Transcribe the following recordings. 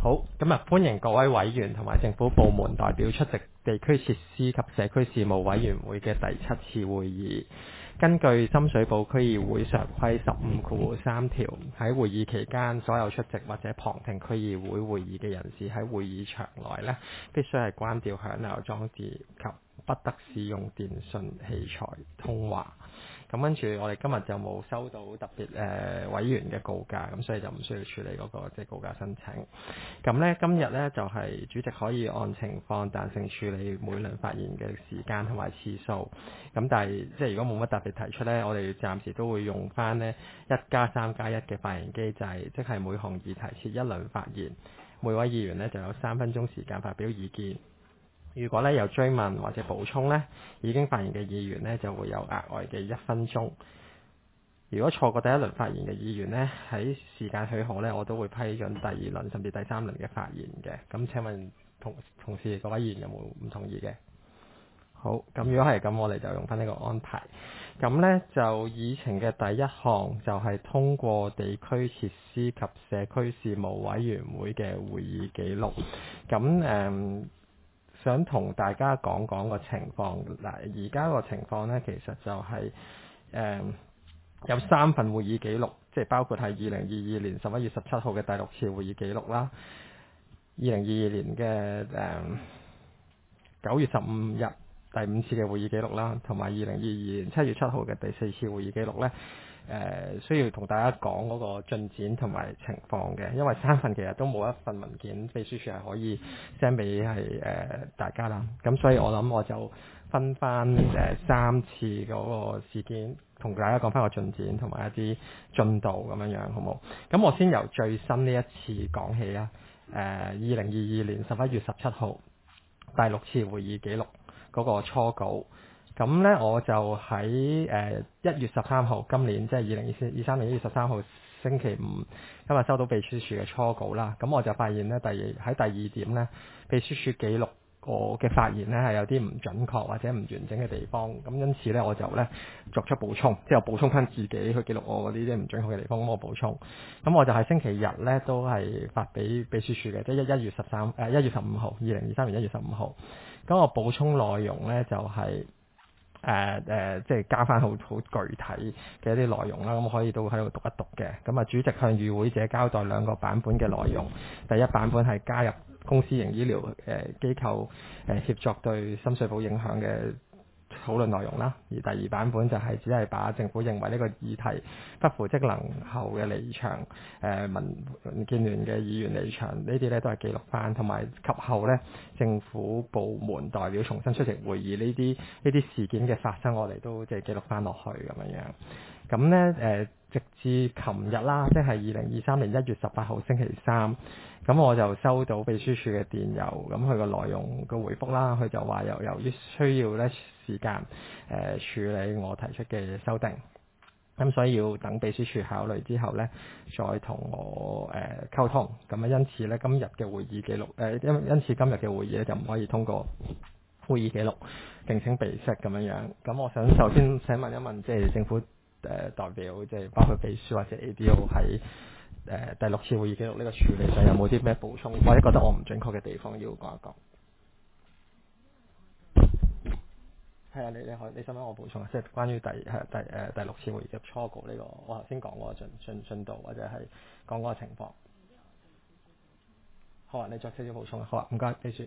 好，今日歡迎各位委員同埋政府部門代表出席地區設施及社區事務委員會嘅第7次會議。根據深水埗區議會常規15.3條，喺會議期間，所有出席或者旁聽區議會會議嘅人士喺會議場內呢，必須係關掉響鬧裝置及不得使用電訊器材通話。咁跟住，我哋今日就冇收到特別委員嘅告假，咁所以就唔需要處理嗰個即係告假申請。咁呢，今日呢就係主席可以按情況彈性處理每輪發言嘅時間同埋次數。咁但係即係如果冇乜特別提出呢，我哋暫時都會用翻呢1+3+1嘅發言機制，即係每項議題設一輪發言，每位議員呢就有3分鐘時間發表意見。如果咧有追問或者補充呢，已經發言嘅議員呢就會有額外嘅1分鐘。如果錯過第一輪發言嘅議員呢，喺時間許可呢，我都會批准第二輪甚至第三輪嘅發言嘅。咁請問同事各位議員有冇唔同意嘅？好，咁如果係咁，我哋就用翻呢個安排。咁呢，就議程嘅第一項就係通過地區設施及社區事務委員會嘅會議記錄。咁想同大家講講個情況。嗱，而家個情況呢，其實就係有3份會議記錄，即係包括係2022年11月17號嘅第6次會議記錄啦，2022年嘅9月15日第5次嘅會議記錄啦，同埋2022年7月7號嘅第4次會議記錄呢。需要同大家講嗰個進展同埋情況嘅，因為3份其實都冇一份文件秘書處係可以 send 俾大家啦。咁所以我諗我就分翻3次嗰個事件，同大家講翻個進展同埋一啲進度咁樣樣，好冇？咁我先由最新呢一次講起啊。2022年11月17號第6次會議記錄嗰個初稿。咁呢，我就喺1月13號，今年即係2023年1月13號星期五，今日收到秘書處嘅初稿啦。咁我就發現呢，喺第2點呢，秘書處記錄我嘅發言呢係有啲唔準確或者唔完整嘅地方。咁因此呢，我就呢作出補充，即係我補充翻自己去記錄我嗰啲唔準確嘅地方。咁我補充，咁我就喺星期日呢都係發俾秘書處嘅，即係1月15號，2023年1月15號。咁我補充內容呢就係即係加翻好具體嘅一啲內容啦，咁可以都喺度讀一讀嘅。咁啊，主席向與會者交代2個版本嘅內容。第一版本係加入公私營醫療機構協作對深水埗影響嘅討論內容啦，而第2版本就係只係把政府認為呢個議題不符職能後嘅離場，民建聯嘅議員離場呢啲呢都係記錄翻，同埋及後呢政府部門代表重新出席會議呢啲事件嘅發生，我哋都即係記錄翻落去咁樣樣。咁呢直至琴日啦，即係2023年1月18號星期三，咁我就收到秘書處嘅電郵，咁佢個內容個回覆啦，佢就話由於需要呢時間處理我提出嘅修訂，咁所以要等秘書處考慮之後呢，再同我溝通。咁啊，因此呢，今日嘅會議記錄因此今日嘅會議呢就唔可以通過會議記錄，敬請備悉咁樣樣。咁我想首先請問一問，即係政府代表，即係包括秘書或者 ADO 喺第6次會議記錄呢個處理上有冇啲咩補充，或者覺得我唔準確嘅地方要講一講？係啊，你想唔想我補充啊？即係關於第6次會議嘅初稿呢個，我頭先講嗰個進度或者係講嗰個情況。好啊，你作少少補充啊。好啊，唔該，秘書。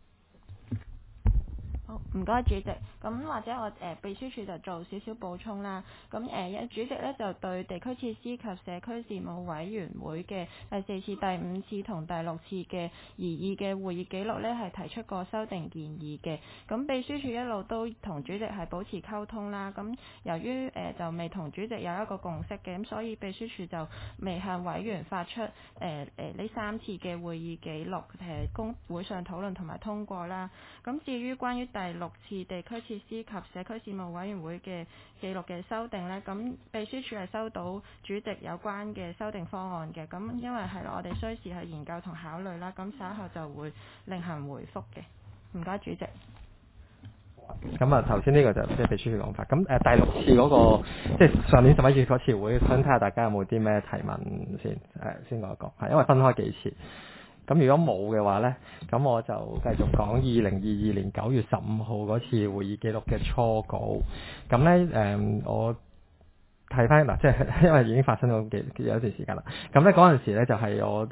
好，唔該主席。咁或者我秘書處就做少少補充啦。咁主席呢就對地區設施及社區事務委員會嘅第4次、第5次同第6次嘅擬議嘅會議記錄呢係提出過修訂建議嘅。咁秘書處一路都同主席係保持溝通啦。咁由於就未同主席有一個共識嘅，咁所以秘書處就未向委員發出呢3次嘅會議記錄公會上討論同埋通過啦。咁至於關於第6次地區設施及社區事務委員會嘅記錄嘅修訂呢，咁秘書處係收到主席有關嘅修訂方案嘅，咁因為係我哋需時去研究同考慮啦，咁稍後就會另行回覆嘅。唔該主席。 咁啊，頭先呢個就即係秘書嘅講法。咁第6次嗰個即係上年11月嗰次會，想睇下大家有冇啲咩提問先。先講一講，係因為分開幾次。 咁如果冇嘅話呢，咁我就繼續講2022年9月15號嗰次會議記錄嘅初稿。咁呢，我睇翻嗱，即係因為已經發生咗有一段時間啦。咁咧嗰陣時咧就係我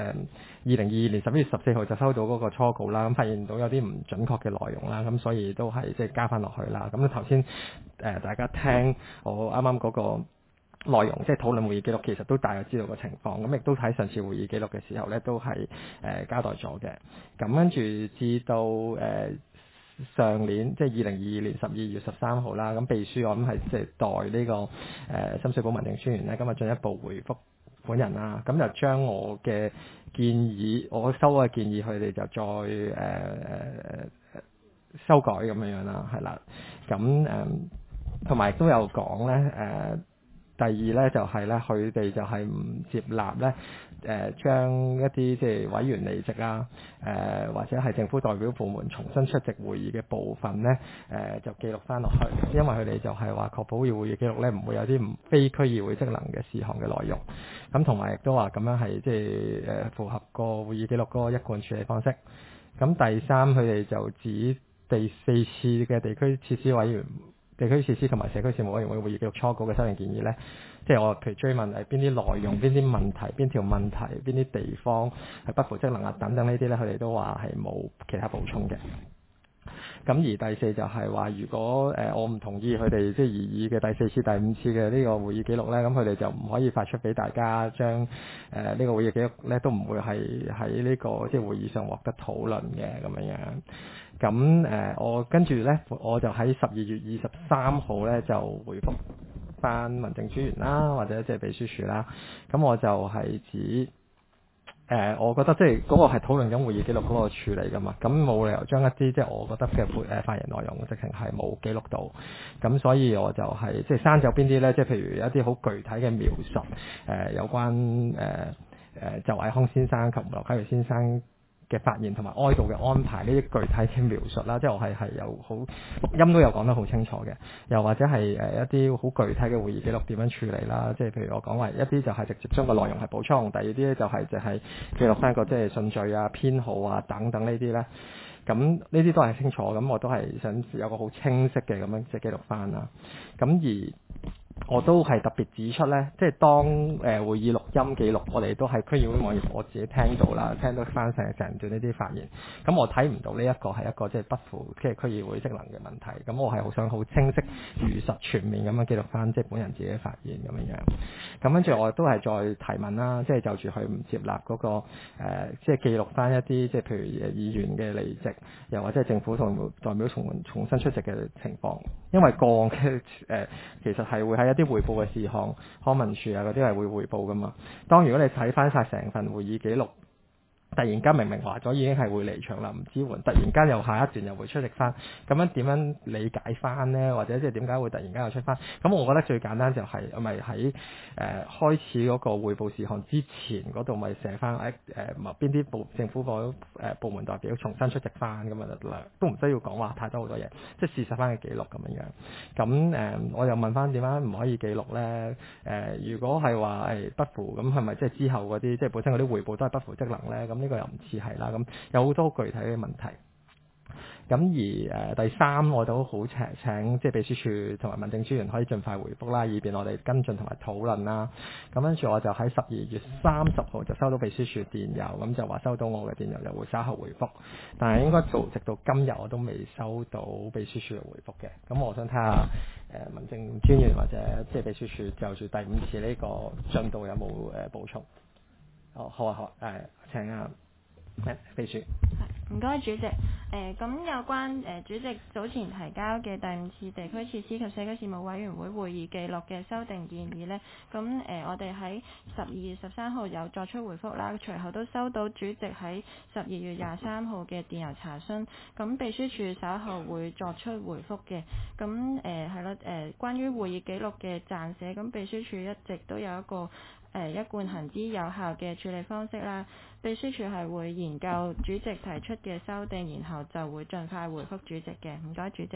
2022年11月14號就收到嗰個初稿啦。咁發現到有啲唔準確嘅內容啦，咁所以都係即係加翻落去啦。咁頭先大家聽我啱啱嗰個內容，即係討論會議記錄，其實都大約知道個情況。咁亦都睇上次會議記錄嘅時候咧，都係交代咗嘅。咁跟住至到上年即係2022年12月13號啦，咁秘書我諗係即係代呢個深水埗民政專員咧，咁啊進一步回覆本人啦，咁就將我嘅建議，我收嘅建議，佢哋就再修改咁樣啦，係啦，咁同埋都有講咧第二咧就係咧，佢哋就係唔接納咧，將一啲即係委員離職啦，或者係政府代表部門重新出席會議嘅部分咧，就記錄翻落去，因為佢哋就係話確保會議記錄咧唔會有啲唔非區議會職能嘅事項嘅內容，咁同埋亦都話咁樣係即係符合個會議記錄嗰個一貫處理方式。咁第三，佢哋就指第四次嘅地區設施同埋社區事務委員會會議記錄初稿嘅修訂建議呢，即係我譬如追問係邊啲內容、邊啲問題、邊條問題、邊啲地方係不符職能啊等等呢啲呢，佢哋都話係冇其他補充嘅。咁而第四就係話，如果我唔同意佢哋即係擬議嘅第四次、第五次嘅呢個會議記錄呢，咁佢哋就唔可以發出俾大家，將呢個會議記錄呢都唔會係喺呢個即係會議上獲得討論嘅咁樣。咁我跟住呢，我就喺12月23號呢就回覆翻民政專員啦，或者即係秘書處啦。咁我就係指我覺得即係嗰個係討論緊會議記錄嗰個處理㗎嘛，咁冇理由將一啲即係我覺得嘅發言內容直情係冇記錄到，咁所以我就係即係刪走邊啲咧，即係譬如有一啲好具體嘅描述，有關就倪匡先生及吳劉嘉耀先生嘅發言同埋哀悼嘅安排呢啲具體嘅描述啦，即係我係有好錄音都有講得好清楚嘅，又或者係一啲好具體嘅會議記錄點樣處理啦，即係譬如我講話一啲就係直接將個內容係補充，第二啲咧就係記錄翻個即係順序啊、編號啊等等呢啲咧，咁呢啲都係清楚，咁我都係想有個好清晰嘅咁樣即係記錄翻啦，咁而我都係特別指出呢，即係當會議錄音記錄，我哋都係區議會網頁，我自己聽到啦，聽到翻成段呢啲發言，咁我睇唔到呢一個係一個即係不符即係區議會職能嘅問題，咁我係好想好清晰、如實、全面咁樣記錄翻即係本人自己嘅發言咁樣。咁跟住我都係再提問啦，即係就住佢唔接納嗰個即係記錄翻一啲即係譬如議員嘅離職，又或者係政府代表重新出席嘅情況，因為個案嘅其實係會喺一啲匯報嘅事項，康文署啊嗰啲係會匯報噶嘛。當如果你睇翻晒成份會議記錄，突然間明明話咗已經係會離場啦，唔支援，突然間又下一段又會出席翻，咁樣點樣理解翻呢？或者即係點解會突然間又出翻？咁我覺得最簡單就係咪喺開始嗰個匯報事項之前嗰度咪寫翻邊啲政府部門代表重新出席翻咁啊，都唔需要講話太多好多嘢，即係事實翻嘅記錄咁樣。咁我又問翻點解唔可以記錄呢？如果係話不符，咁係咪即係之後嗰啲即係本身嗰啲匯報都係不符職能呢？咁呢個又唔似係啦，咁有好多具體嘅問題。咁而第三，我都好請即係秘書處同埋民政專員可以盡快回覆啦，以便我哋跟進同埋討論啦。咁跟住我就喺12月30號就收到秘書處電郵，咁就話收到我嘅電郵，就會稍後回覆。但係應該直到今日我都未收到秘書處嘅回覆嘅。咁我想睇下民政專員或者即係秘書處就住第5次呢個進度有冇補充？好啊，請啊秘書。 唔該，主席。咁有關主席早前提交嘅第5次地區設施及社區事務委員會會議記錄嘅修訂建議呢，咁我哋喺12月13號有作出回覆啦，隨後都收到主席喺12月23號嘅電郵查詢，咁秘書處稍後會作出回覆嘅。咁係咯，關於會議記錄嘅撰寫，咁秘書處一直都有一個一貫行之有效嘅處理方式啦。秘書處係會研究主席提出嘅修訂，然後就會盡快回覆主席嘅。唔該，主席。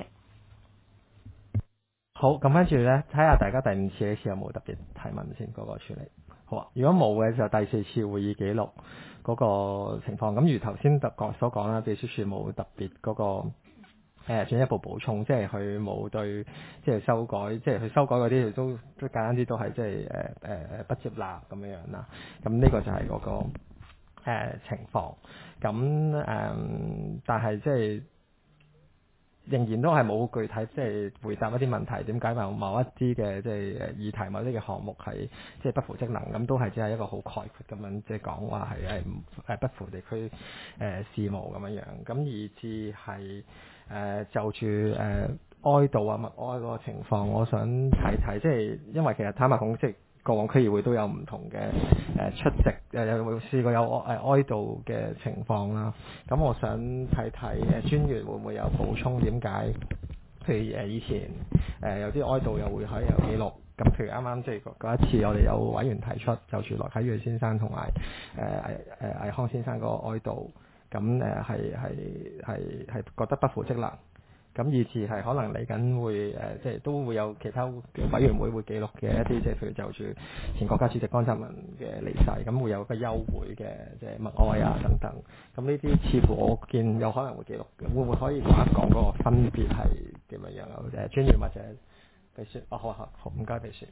好，咁跟住呢，睇下大家第5次呢次有冇特別提問先嗰個處理。 好啊，如果冇嘅就第四次會議記錄嗰個情況。咁如頭先所講啦，秘書處冇特別嗰個進一步補充，即係佢冇對即係修改，即係佢修改嗰啲都簡單啲都係即係不接納咁樣樣啦。咁呢個就係嗰個情況。咁但係即係仍然都係冇具體即係回答一啲問題，點解某一啲嘅即係議題、某啲嘅項目係即係不符職能，咁都係只係一個好概括咁樣即係講話係不符地區事務咁樣樣，咁以至係就住哀悼啊默哀嗰個情況，我想睇睇，即係因為其實坦白講，即係過往區議會都有唔同嘅出席有冇試過有哀悼嘅情況啦。咁我想睇睇專員會唔會有補充，點解譬如以前有啲哀悼又會可以有記錄。咁譬如啱啱即係嗰一次，我哋有委員提出就住羅啟銳先生同埋倪匡先生嗰個哀悼，咁係覺得不符職能。咁以至係可能嚟緊會即係都會有其他委員會記錄嘅一啲，即係譬如就住前國家主席江澤民嘅離世，咁會有個休會嘅即係默哀啊等等。咁呢啲似乎我見有可能會記錄嘅，會唔會可以講一講嗰個分別係點樣啊？專員或者秘書，好，唔該秘書。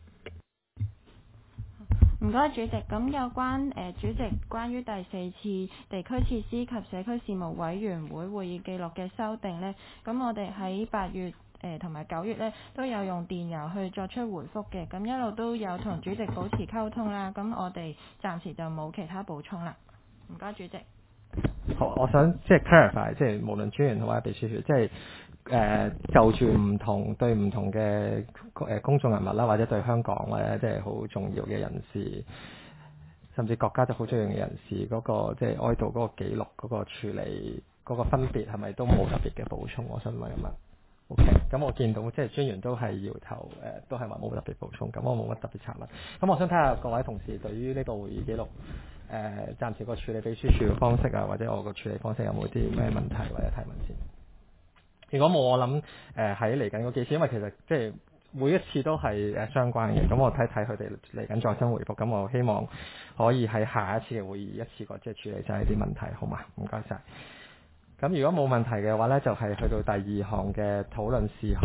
唔該，主席。咁有關主席關於第四次地區設施及社區事務委員會會議記錄嘅修訂呢，咁我哋喺8月同埋9月呢都有用電郵去作出回覆嘅，咁一路都有同主席保持溝通啦。咁我哋暫時就冇其他補充啦。唔該，主席。 好，我想即係 clarify，即係無論專員或者秘書處，即係就住唔同嘅公眾人物啦，或者對香港或者即係好重要嘅人士，甚至國家都好重要嘅人士嗰個即係哀悼嗰個記錄嗰個處理嗰個分別係咪都冇特別嘅補充？我想問一問。OK，咁我見到即係專員都係搖頭，都係話冇特別補充，咁我冇乜特別查問。咁我想睇下各位同事對於呢個會議記錄暫時個處理秘書處嘅方式啊，或者我個處理方式有冇啲咩問題或者提問先？如果冇，我諗喺嚟緊嗰幾次，因為其實即係每一次都係相關嘅，咁我睇睇佢哋嚟緊再新回覆，咁我希望可以喺下一次嘅會議一次過即係處理晒呢啲問題，好嘛？唔該晒。咁如果冇問題嘅話呢，就係去到第2項嘅討論事項。